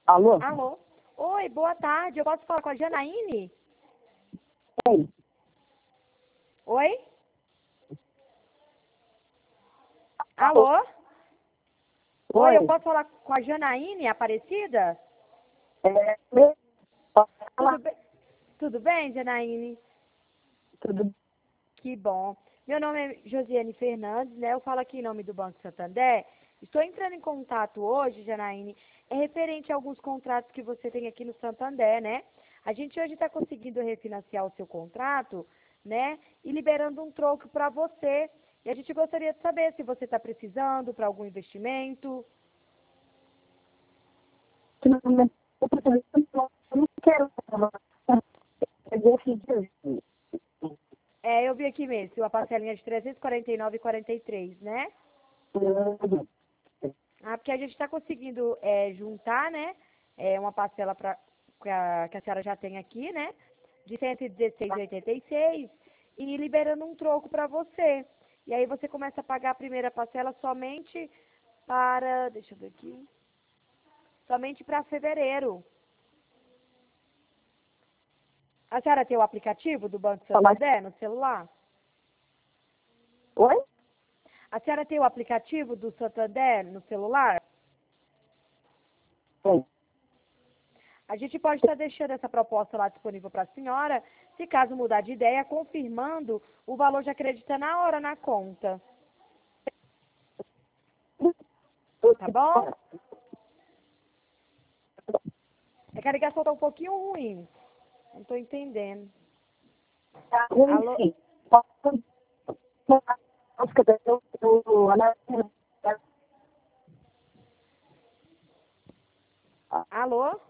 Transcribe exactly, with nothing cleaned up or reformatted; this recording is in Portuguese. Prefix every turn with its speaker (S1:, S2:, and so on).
S1: Alô?
S2: Alô? Oi, boa tarde. Eu posso falar com a Janaíne?
S1: Oi.
S2: Oi? Alô? Oi, eu
S1: Oi.
S2: posso falar com a Janaíne Aparecida?
S1: É, me- posso falar?
S2: Tudo bem? Tudo bem, Janaíne?
S1: Tudo
S2: Que bom. Meu nome é Josiane Fernandes, né? Eu falo aqui em nome do Banco Santander. Estou entrando em contato hoje, Janaíne, é referente a alguns contratos que você tem aqui no Santander, né? A gente hoje está conseguindo refinanciar o seu contrato, né? E liberando um troco para você. E a gente gostaria de saber se você está precisando para algum investimento.
S1: finalmente. Eu preciso- eu não quero falar. Eu decidi.
S2: É, eu vi aqui mesmo, a parcelinha de trezentos e quarenta e nove reais e quarenta e três centavos, né? Ah, porque a gente está conseguindo é, juntar, né? É, uma parcela pra, que, a, que a senhora já tem aqui, né? De cento e dezesseis reais e oitenta e seis centavos e liberando um troco para você. E aí você começa a pagar a primeira parcela somente para, deixa eu ver aqui, somente para fevereiro. A senhora tem o aplicativo do Banco Santander no celular?
S1: Oi?
S2: A senhora tem o aplicativo do Santander no celular?
S1: Oi.
S2: A gente pode estar deixando essa proposta lá disponível para a senhora, se caso mudar de ideia, confirmando o valor já acredita na hora na conta. Tá bom? É que a ligação tá um pouquinho ruim. Não tô entendendo.
S1: Tá ruim,
S2: Alô?
S1: sim. Posso- posso que eu- eu- eu-
S2: Alô?